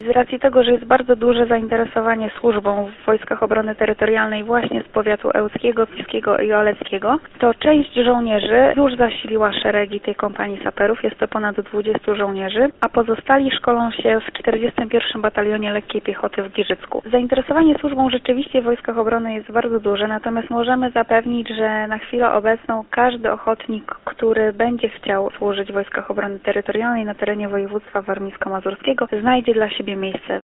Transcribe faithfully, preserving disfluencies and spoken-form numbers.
z racji tego, że jest bardzo duże zainteresowanie służbą w Wojskach Obrony Terytorialnej właśnie z powiatu ełckiego, piskiego i oleckiego, to część żołnierzy już zasiliła szeregi tej kompanii saperów, jest to ponad dwudziestu żołnierzy, a pozostali szkolą się w czterdziestym pierwszym Batalionie Lekkiej Piechoty w Giżycku. Zainteresowanie służbą rzeczywiście w Wojskach Obrony jest bardzo duże, natomiast możemy zapewnić, że na chwilę obecną każdy ochotnik, który będzie chciał służyć w Wojskach Obrony Terytorialnej na terenie województwa warmińsko-mazurskiego, znajdzie dla siebie miejsce